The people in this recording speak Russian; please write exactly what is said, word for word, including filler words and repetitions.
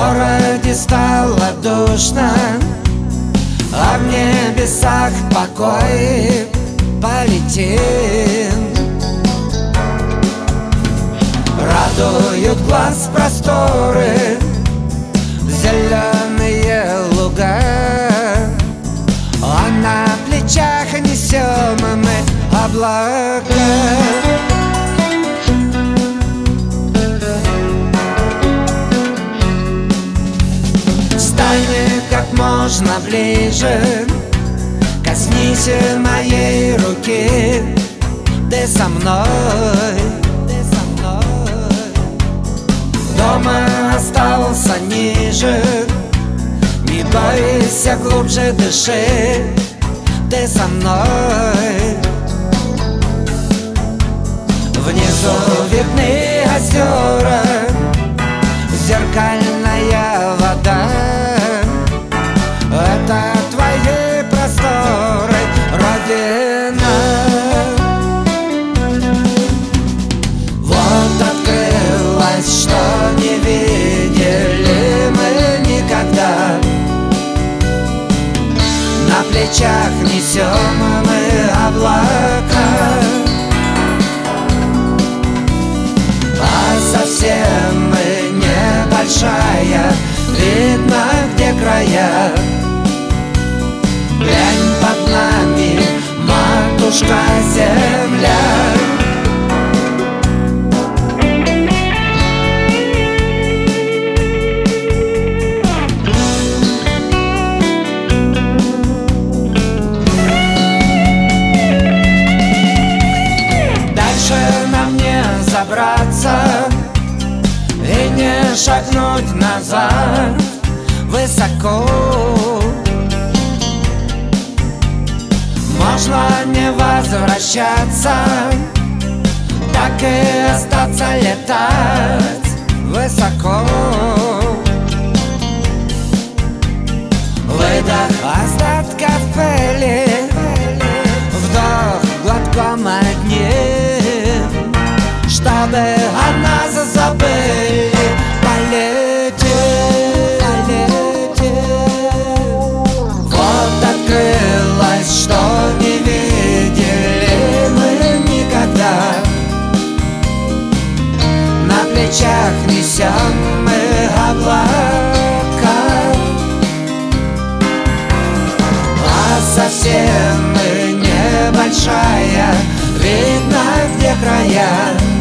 городе стало душно, а в небесах покой полетим. Радуют глаз просторы, зеленые луга, а на плечах несем мы облака. Встань как можно ближе, коснись моей руки, ты со мной. Дома остался ниже, не бойся, глубже дыши, ты со мной. Внизу видны озера, зеркальная вода. Это твои просторы, Родина. Вот открылось, что не видели мы никогда. На плечах несем мы облака, а совсем мы небольшая, видно, где края. Глянь, под нами матушка земля. Забраться и не шагнуть назад высоко. Можно не возвращаться, так и остаться летать высоко. Выдох остатков пыли, вдох глотком одним, чтобы о нас забыли. Полетим, полетим. Вот открылось, что не видели мы никогда. На плечах несем мы облака, а совсем мы небольшая, видно, где края.